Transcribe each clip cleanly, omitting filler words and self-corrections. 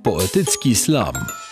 Poetycki slam.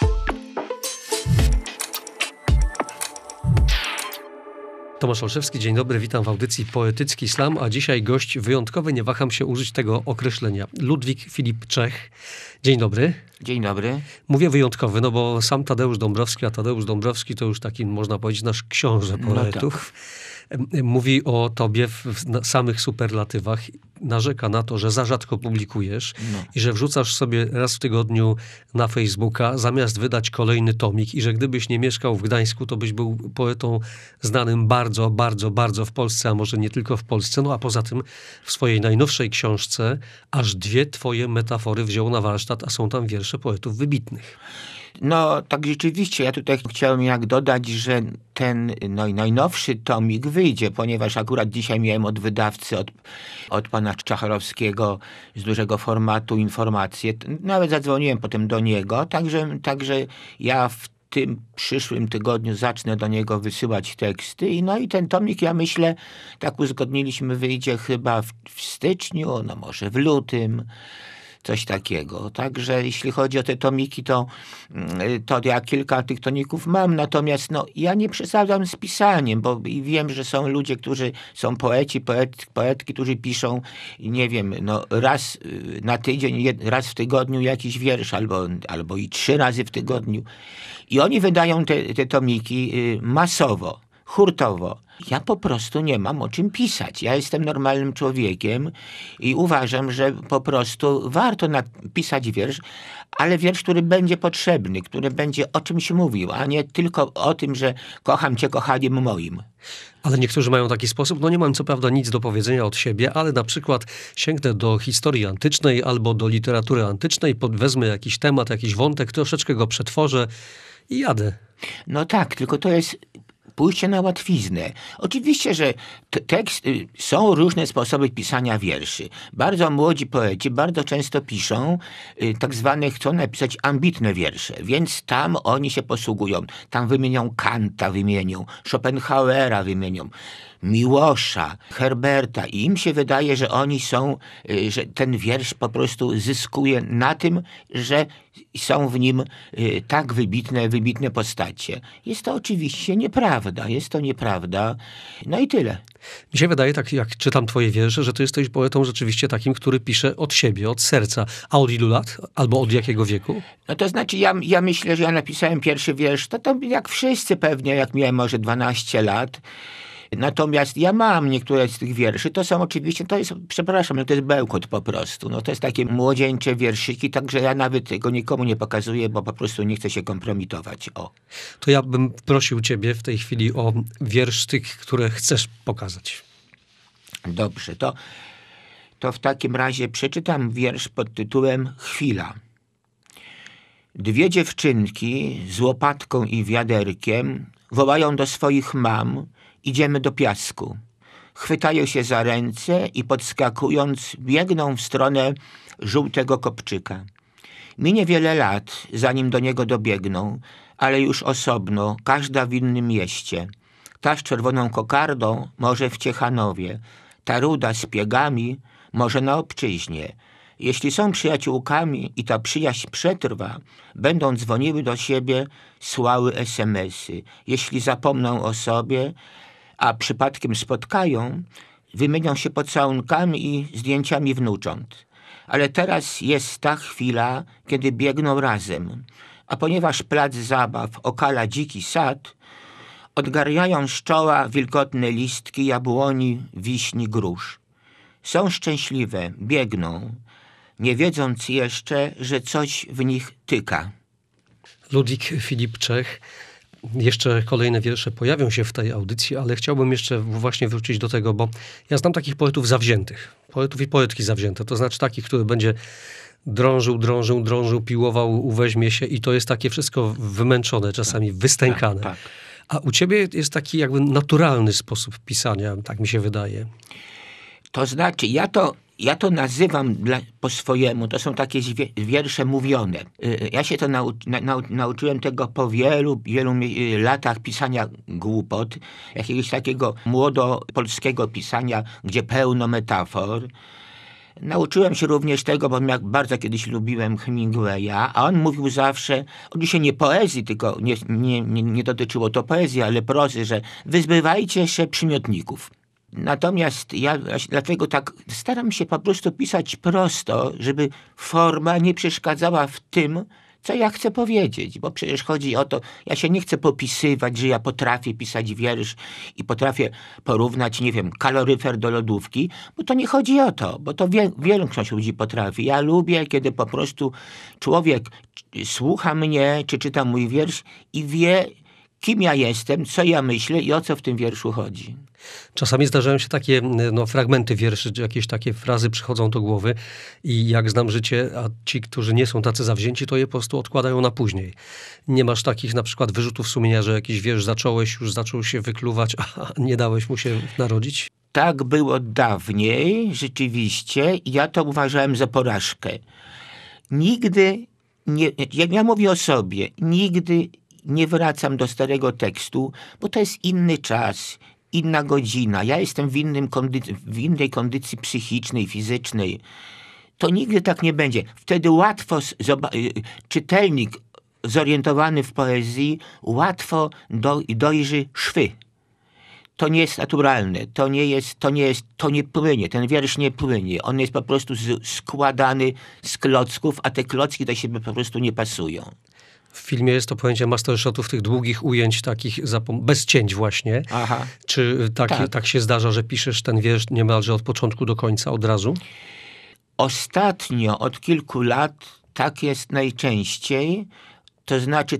Tomasz Olszewski, dzień dobry, witam w audycji Poetycki Slam, a dzisiaj gość wyjątkowy, nie waham się użyć tego określenia, Ludwik Filip Czech. Dzień dobry. Dzień dobry. Mówię wyjątkowy, no bo sam Tadeusz Dąbrowski, a Tadeusz Dąbrowski to już taki, można powiedzieć, nasz książę poetów. No tak. Mówi o tobie w samych superlatywach, narzeka na to, że za rzadko publikujesz i że wrzucasz sobie raz w tygodniu na Facebooka, zamiast wydać kolejny tomik i że gdybyś nie mieszkał w Gdańsku, to byś był poetą znanym bardzo, bardzo, bardzo w Polsce, a może nie tylko w Polsce. No a poza tym w swojej najnowszej książce aż 2 twoje metafory wziął na warsztat, a są tam wiersze poetów wybitnych. No tak rzeczywiście, ja tutaj chciałem dodać, że ten najnowszy tomik wyjdzie, ponieważ akurat dzisiaj miałem od wydawcy, od pana Czacharowskiego z dużego formatu informację. Nawet zadzwoniłem potem do niego, także ja w tym przyszłym tygodniu zacznę do niego wysyłać teksty i ten tomik, ja myślę, tak uzgodniliśmy, wyjdzie chyba w styczniu, no może w lutym. Coś takiego. Także jeśli chodzi o te tomiki, to ja kilka tych tomików mam, natomiast ja nie przesadzam z pisaniem, bo wiem, że są ludzie, którzy są poetki, którzy piszą, nie wiem, raz na tydzień, raz w tygodniu jakiś wiersz, albo i 3 razy w tygodniu. I oni wydają te tomiki masowo, hurtowo. Ja po prostu nie mam o czym pisać. Ja jestem normalnym człowiekiem i uważam, że po prostu warto napisać wiersz, ale wiersz, który będzie potrzebny, który będzie o czymś mówił, a nie tylko o tym, że kocham cię kochaniem moim. Ale niektórzy mają taki sposób, nie mam co prawda nic do powiedzenia od siebie, ale na przykład sięgnę do historii antycznej albo do literatury antycznej, wezmę jakiś temat, jakiś wątek, troszeczkę go przetworzę i jadę. No tak, tylko to jest pójście na łatwiznę. Oczywiście, że są różne sposoby pisania wierszy. Bardzo młodzi poeci bardzo często piszą tak zwane, chcą napisać ambitne wiersze, więc tam oni się posługują. Tam wymienią Kanta, Schopenhauera, Miłosza, Herberta i im się wydaje, że oni są, że ten wiersz po prostu zyskuje na tym, że są w nim tak wybitne postacie. Jest to oczywiście nieprawda, no i tyle. Mi się wydaje, tak jak czytam twoje wiersze, że ty jesteś poetą rzeczywiście takim, który pisze od siebie, od serca. A od ilu lat? Albo od jakiego wieku? No to znaczy, ja myślę, że ja napisałem pierwszy wiersz, to jak wszyscy pewnie, jak miałem może 12 lat. Natomiast ja mam niektóre z tych wierszy, to są oczywiście, to jest bełkot po prostu. To jest takie młodzieńcze wierszyki, także ja nawet tego nikomu nie pokazuję, bo po prostu nie chcę się kompromitować. To ja bym prosił ciebie w tej chwili o wiersz tych, które chcesz pokazać. Dobrze, to w takim razie przeczytam wiersz pod tytułem Chwila. 2 dziewczynki z łopatką i wiaderkiem wołają do swoich mam: idziemy do piasku. Chwytają się za ręce i podskakując biegną w stronę żółtego kopczyka. Minie wiele lat, zanim do niego dobiegną, ale już osobno, każda w innym mieście. Ta z czerwoną kokardą może w Ciechanowie, ta ruda z piegami może na obczyźnie. Jeśli są przyjaciółkami i ta przyjaźń przetrwa, będą dzwoniły do siebie, słały SMS-y. Jeśli zapomną o sobie, a przypadkiem spotkają, wymienią się pocałunkami i zdjęciami wnucząt. Ale teraz jest ta chwila, kiedy biegną razem, a ponieważ plac zabaw okala dziki sad, odgarniają z czoła wilgotne listki jabłoni, wiśni, grusz. Są szczęśliwe, biegną, nie wiedząc jeszcze, że coś w nich tyka. Ludwik Filip Czech. Jeszcze kolejne wiersze pojawią się w tej audycji, ale chciałbym jeszcze właśnie wrócić do tego, bo ja znam takich poetów zawziętych. Poetów i poetki zawzięte. To znaczy takich, który będzie drążył, piłował, uweźmie się i to jest takie wszystko wymęczone, czasami wystękane. Tak. A u ciebie jest taki jakby naturalny sposób pisania, tak mi się wydaje. To znaczy, ja to nazywam po swojemu, to są takie wiersze mówione. Ja się to nauczyłem tego po wielu latach pisania głupot, jakiegoś takiego młodopolskiego pisania, gdzie pełno metafor. Nauczyłem się również tego, bo ja bardzo kiedyś lubiłem Hemingwaya, a on mówił zawsze, oczywiście nie poezji, tylko nie dotyczyło to poezji, ale prozy, że wyzbywajcie się przymiotników. Natomiast ja dlatego tak staram się po prostu pisać prosto, żeby forma nie przeszkadzała w tym, co ja chcę powiedzieć, bo przecież chodzi o to, ja się nie chcę popisywać, że ja potrafię pisać wiersz i porównać, nie wiem, kaloryfer do lodówki, bo to nie chodzi o to, bo to większość ludzi potrafi. Ja lubię, kiedy po prostu człowiek słucha mnie, czy czyta mój wiersz i wie, kim ja jestem, co ja myślę i o co w tym wierszu chodzi. Czasami zdarzają się takie fragmenty wierszy, czy jakieś takie frazy przychodzą do głowy i jak znam życie, a ci, którzy nie są tacy zawzięci, to je po prostu odkładają na później. Nie masz takich na przykład wyrzutów sumienia, że jakiś wiersz zacząłeś, już zaczął się wykluwać, a nie dałeś mu się narodzić? Tak było dawniej, rzeczywiście, i ja to uważałem za porażkę. Nigdy, ja mówię o sobie, nigdy nie wracam do starego tekstu, bo to jest inny czas, inna godzina. Ja jestem w innej kondycji psychicznej, fizycznej. To nigdy tak nie będzie. Wtedy łatwo czytelnik zorientowany w poezji łatwo dojrzy szwy. To nie jest naturalne, to nie płynie, ten wiersz nie płynie. On jest po prostu składany z klocków, a te klocki do siebie po prostu nie pasują. W filmie jest to pojęcie mastershotów, tych długich ujęć, takich bez cięć właśnie. Aha. Czy tak się zdarza, że piszesz ten wiersz niemalże od początku do końca, od razu? Ostatnio, od kilku lat, tak jest najczęściej. To znaczy,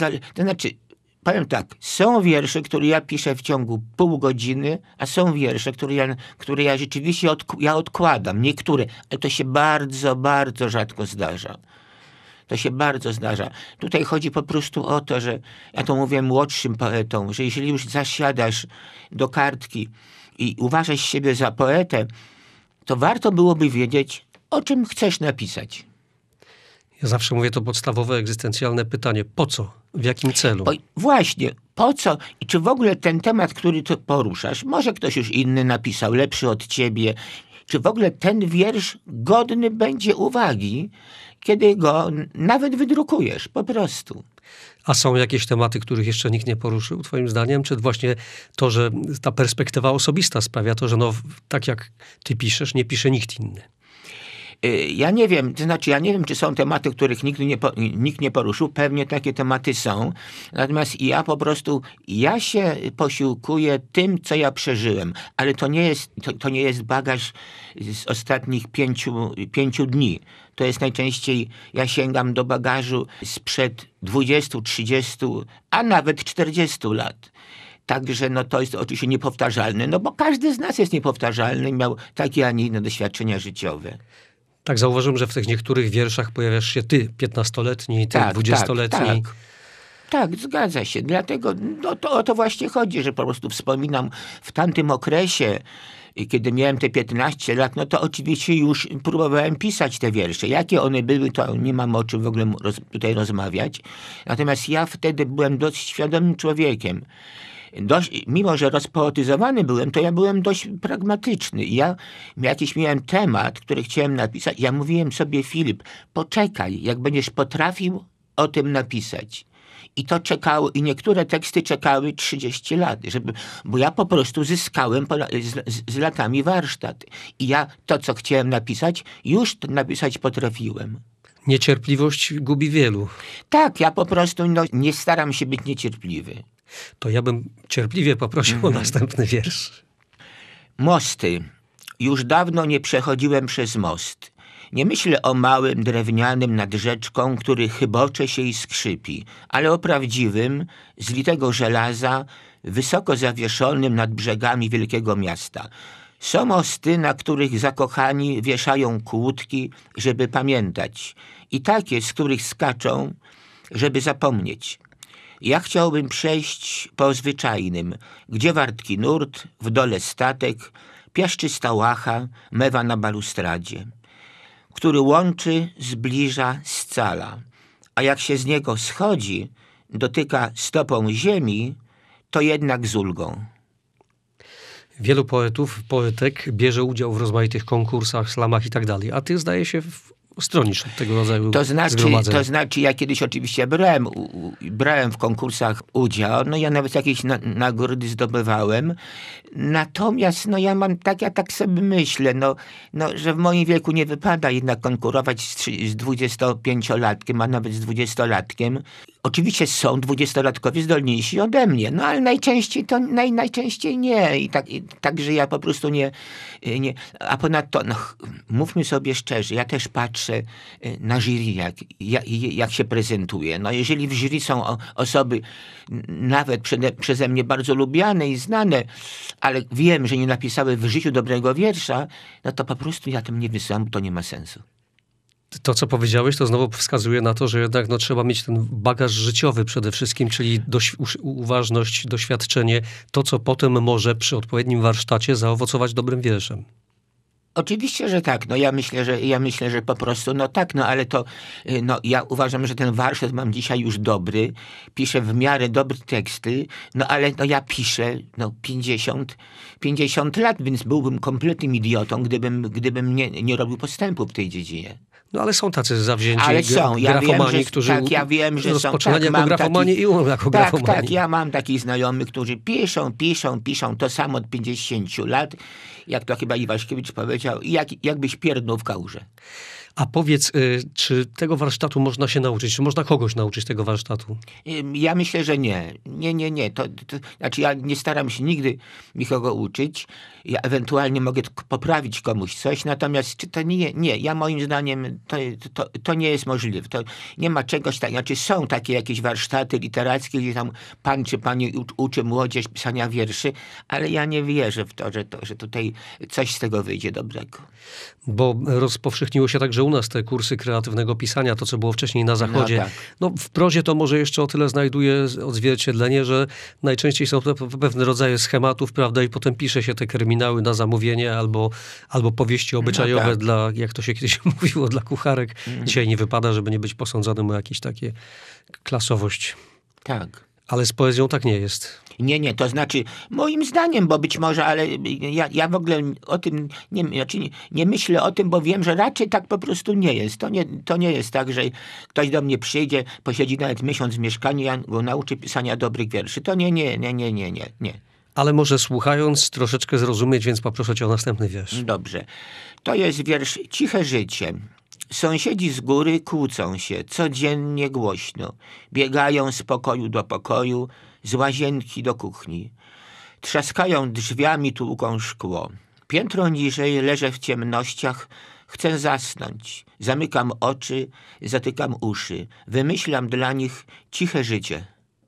powiem tak, są wiersze, które ja piszę w ciągu pół godziny, a są wiersze, które ja rzeczywiście odkładam. Niektóre, ale to się bardzo, bardzo rzadko zdarza. To się bardzo zdarza. Tutaj chodzi po prostu o to, że ja to mówię młodszym poetom, że jeżeli już zasiadasz do kartki i uważasz siebie za poetę, to warto byłoby wiedzieć, o czym chcesz napisać. Ja zawsze mówię to podstawowe, egzystencjalne pytanie. Po co? W jakim celu? Właśnie, po co? I czy w ogóle ten temat, który ty poruszasz, może ktoś już inny napisał, lepszy od ciebie, czy w ogóle ten wiersz godny będzie uwagi, kiedy go nawet wydrukujesz, po prostu. A są jakieś tematy, których jeszcze nikt nie poruszył, twoim zdaniem? Czy właśnie to, że ta perspektywa osobista sprawia to, że tak jak ty piszesz, nie pisze nikt inny? Ja nie wiem, czy są tematy, których nikt nie poruszył. Pewnie takie tematy są. Natomiast ja się posiłkuję tym, co ja przeżyłem. Ale to nie jest bagaż z ostatnich pięciu dni. To jest najczęściej, ja sięgam do bagażu sprzed 20, 30, a nawet 40 lat. Także to jest oczywiście niepowtarzalne, bo każdy z nas jest niepowtarzalny i miał takie, a nie inne doświadczenia życiowe. Tak, zauważyłem, że w tych niektórych wierszach pojawiasz się ty, 15-letni, ty, 20-letni. Tak, zgadza się. Dlatego o to właśnie chodzi, że po prostu wspominam w tamtym okresie, kiedy miałem te 15 lat, to oczywiście już próbowałem pisać te wiersze. Jakie one były, to nie mam o czym w ogóle tutaj rozmawiać. Natomiast ja wtedy byłem dość świadomym człowiekiem. Mimo że rozpoetyzowany byłem, to ja byłem dość pragmatyczny. Ja miałem temat, który chciałem napisać. Ja mówiłem sobie, Filip, poczekaj, jak będziesz potrafił o tym napisać. I to czekało, i niektóre teksty czekały 30 lat, bo ja po prostu zyskałem z latami warsztat. I ja to, co chciałem napisać, już napisać potrafiłem. Niecierpliwość gubi wielu. Tak, ja po prostu nie staram się być niecierpliwy. To ja bym cierpliwie poprosił o następny wiersz. Mosty. Już dawno nie przechodziłem przez most. Nie myślę o małym, drewnianym nad rzeczką, który chybocze się i skrzypi, ale o prawdziwym, z litego żelaza, wysoko zawieszonym nad brzegami wielkiego miasta. Są mosty, na których zakochani wieszają kłódki, żeby pamiętać, i takie, z których skaczą, żeby zapomnieć. Ja chciałbym przejść po zwyczajnym, gdzie wartki nurt, w dole statek, piaszczysta łacha mewa na balustradzie, który łączy, zbliża, scala, a jak się z niego schodzi, dotyka stopą ziemi, to jednak z ulgą. wielu poetów, poetek bierze udział w rozmaitych konkursach, slamach i tak dalej, a ty zdaje się stronisz od tego rodzaju zgromadzeń. To znaczy, ja kiedyś oczywiście brałem w konkursach udział, no ja nawet jakieś nagrody zdobywałem, natomiast no ja tak sobie myślę, że w moim wieku nie wypada jednak konkurować z 25-latkiem, a nawet z 20-latkiem. Oczywiście są 20-latkowie zdolniejsi ode mnie, no ale najczęściej to najczęściej nie. Także ja po prostu nie. A ponadto, mówmy sobie szczerze, ja też patrzę na jury, jak się prezentuje. No jeżeli w jury są osoby nawet przeze mnie bardzo lubiane i znane, ale wiem, że nie napisały w życiu dobrego wiersza, no to po prostu ja tym nie wysyłam, bo to nie ma sensu. To, co powiedziałeś, to znowu wskazuje na to, że jednak trzeba mieć ten bagaż życiowy przede wszystkim, czyli uważność, doświadczenie, to, co potem może przy odpowiednim warsztacie zaowocować dobrym wierszem. Oczywiście, że tak. No ja myślę, że po prostu, ale to, ja uważam, że ten warsztat mam dzisiaj już dobry, piszę w miarę dobre teksty, ale ja piszę, 50 lat, więc byłbym kompletnym idiotą, gdybym nie robił postępu w tej dziedzinie. No ale są tacy zawzięci grafomani, którzy ja wiem, że rozpoczynali jako grafomani i umrą jako grafomani. Tak, ja mam takich znajomych, którzy piszą to samo od 50 lat, jak to chyba Iwaszkiewicz powiedział, jakbyś pierdnął w kałuże. A powiedz, czy tego warsztatu można się nauczyć? Czy można kogoś nauczyć tego warsztatu? Ja myślę, że nie. Nie. To znaczy ja nie staram się nigdy nikogo uczyć. Ja ewentualnie mogę poprawić komuś coś, natomiast czy to nie. Ja moim zdaniem to nie jest możliwe. To nie ma czegoś takiego. Znaczy są takie jakieś warsztaty literackie, gdzie tam pan czy pani uczy młodzież pisania wierszy, ale ja nie wierzę w to, że tutaj coś z tego wyjdzie dobrego. Bo rozpowszechniło się także u nas te kursy kreatywnego pisania, to co było wcześniej na Zachodzie. Tak. W prozie to może jeszcze o tyle znajduje odzwierciedlenie, że najczęściej są to pewne rodzaje schematów, prawda, i potem pisze się te kryminały na zamówienie albo powieści obyczajowe dla, jak to się kiedyś mówiło, dla kucharek. Dzisiaj nie wypada, żeby nie być posądzonym o jakieś takie klasowość. Tak. Ale z poezją tak nie jest. Nie, to znaczy moim zdaniem, bo być może, ale ja w ogóle o tym nie myślę o tym, bo wiem, że raczej tak po prostu nie jest. To nie jest tak, że ktoś do mnie przyjdzie, posiedzi nawet miesiąc w mieszkaniu, ja go nauczę pisania dobrych wierszy. To nie. Ale może słuchając troszeczkę zrozumieć, więc poproszę cię o następny wiersz. Dobrze. To jest wiersz Ciche życie. Sąsiedzi z góry kłócą się codziennie głośno. Biegają z pokoju do pokoju, z łazienki do kuchni. Trzaskają drzwiami, tłuką szkło. Piętro niżej leżę w ciemnościach, chcę zasnąć. Zamykam oczy, zatykam uszy. Wymyślam dla nich ciche życie.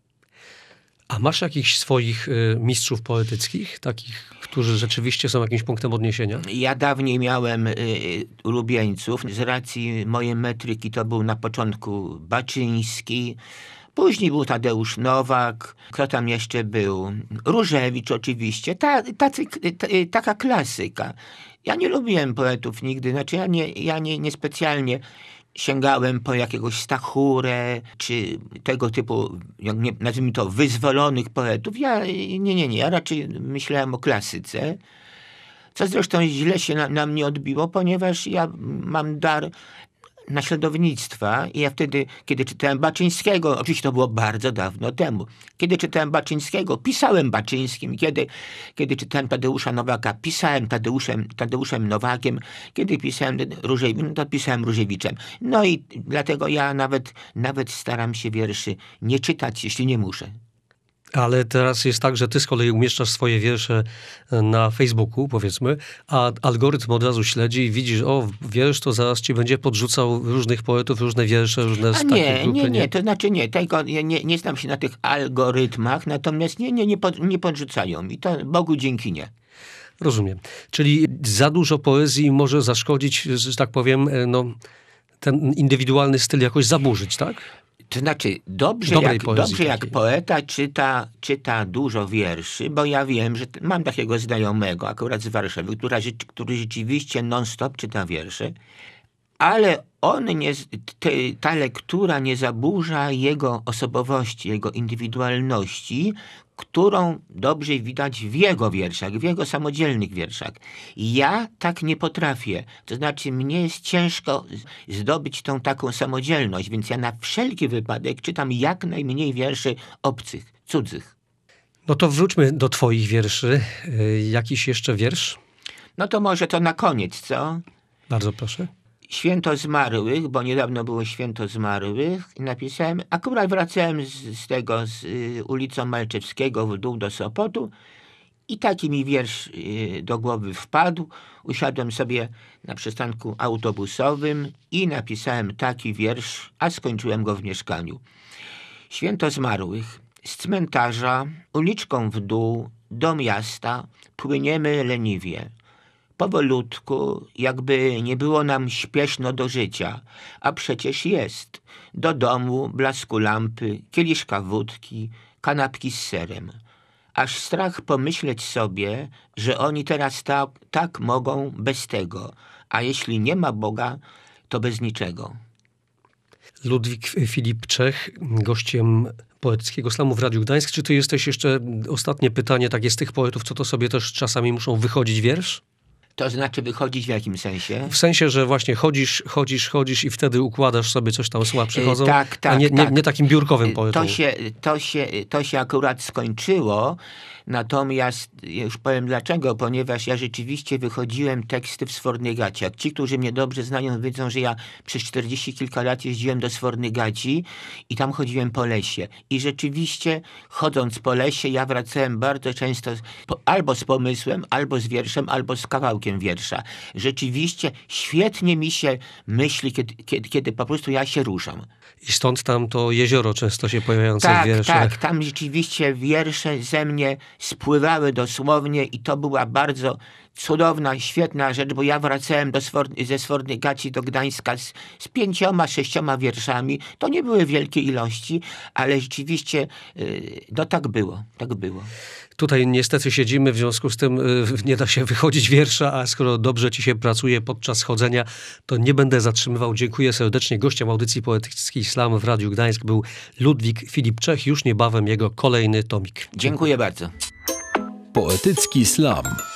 A masz jakichś swoich mistrzów poetyckich, takich, którzy rzeczywiście są jakimś punktem odniesienia? Ja dawniej miałem ulubieńców. Z racji mojej metryki to był na początku Baczyński, później był Tadeusz Nowak, kto tam jeszcze był? Różewicz oczywiście, taka klasyka. Ja nie lubiłem poetów nigdy, znaczy ja nie specjalnie sięgałem po jakiegoś Stachurę, czy tego typu, nazwijmy to, wyzwolonych poetów. Ja raczej myślałem o klasyce, co zresztą źle się na mnie odbiło, ponieważ ja mam dar naśladownictwa i ja wtedy, kiedy czytałem Baczyńskiego, oczywiście to było bardzo dawno temu, kiedy czytałem Baczyńskiego, pisałem Baczyńskim, kiedy czytałem Tadeusza Nowaka, pisałem Tadeuszem Nowakiem, kiedy pisałem Różewicz, to pisałem Różewiczem. No i dlatego ja nawet staram się wierszy nie czytać, jeśli nie muszę. Ale teraz jest tak, że ty z kolei umieszczasz swoje wiersze na Facebooku, powiedzmy, a algorytm od razu śledzi i widzisz, wiersz to zaraz ci będzie podrzucał różnych poetów, różne wiersze, różne z takiej grupy. Nie, to znaczy nie znam się na tych algorytmach, natomiast nie podrzucają mi. To Bogu dzięki nie. Rozumiem. Czyli za dużo poezji może zaszkodzić, że tak powiem, ten indywidualny styl jakoś zaburzyć, tak? To znaczy, dobrze jak poeta czyta dużo wierszy, bo ja wiem, że mam takiego znajomego akurat z Warszawy, który rzeczywiście non-stop czyta wiersze, ale ta lektura nie zaburza jego osobowości, jego indywidualności, którą dobrze widać w jego wierszach, w jego samodzielnych wierszach. Ja tak nie potrafię. To znaczy, mnie jest ciężko zdobyć tą taką samodzielność, więc ja na wszelki wypadek czytam jak najmniej wierszy obcych, cudzych. No to wróćmy do twoich wierszy. Jakiś jeszcze wiersz? No to może to na koniec, co? Bardzo proszę. Święto Zmarłych, bo niedawno było Święto Zmarłych i napisałem, akurat wracałem z ulicą Malczewskiego w dół do Sopotu i taki mi wiersz do głowy wpadł. Usiadłem sobie na przystanku autobusowym i napisałem taki wiersz, a skończyłem go w mieszkaniu. Święto Zmarłych. Z cmentarza uliczką w dół do miasta płyniemy leniwie. Powolutku, jakby nie było nam śpieszno do życia, a przecież jest. Do domu, blasku lampy, kieliszka wódki, kanapki z serem. Aż strach pomyśleć sobie, że oni teraz tak mogą bez tego, a jeśli nie ma Boga, to bez niczego. Ludwik Filip Czech, gościem Poetyckiego Slamu w Radiu Gdańsk. Czy ty jesteś jeszcze, ostatnie pytanie, tak jest z tych poetów, co to sobie też czasami muszą wychodzić wiersz? To znaczy wychodzić w jakim sensie? W sensie, że właśnie chodzisz i wtedy układasz sobie, coś tam słowa przychodzą, tak, a nie takim biurkowym poetą. To się akurat skończyło, natomiast już powiem dlaczego, ponieważ ja rzeczywiście wychodziłem teksty w Sfornygaciach. Ci, którzy mnie dobrze znają, wiedzą, że ja przez 40 kilka lat jeździłem do Sfornygaci i tam chodziłem po lesie. I rzeczywiście, chodząc po lesie, ja wracałem bardzo często albo z pomysłem, albo z wierszem, albo z kawałkiem wiersza. Rzeczywiście świetnie mi się myśli, kiedy po prostu ja się ruszam. I stąd tam to jezioro często się pojawiające w wierszach. Tak, tam rzeczywiście wiersze ze mnie spływały dosłownie i to była bardzo cudowna, świetna rzecz, bo ja wracałem ze Sfornygaci do Gdańska z 5-6 wierszami. To nie były wielkie ilości, ale rzeczywiście no tak było. Tutaj niestety siedzimy, w związku z tym nie da się wychodzić wiersza, a skoro dobrze ci się pracuje podczas chodzenia, to nie będę zatrzymywał. Dziękuję serdecznie. Gościem audycji Poetycki Slam w Radiu Gdańsk był Ludwik Filip Czech. Już niebawem jego kolejny tomik. Dziękuję bardzo. Poetycki Slam.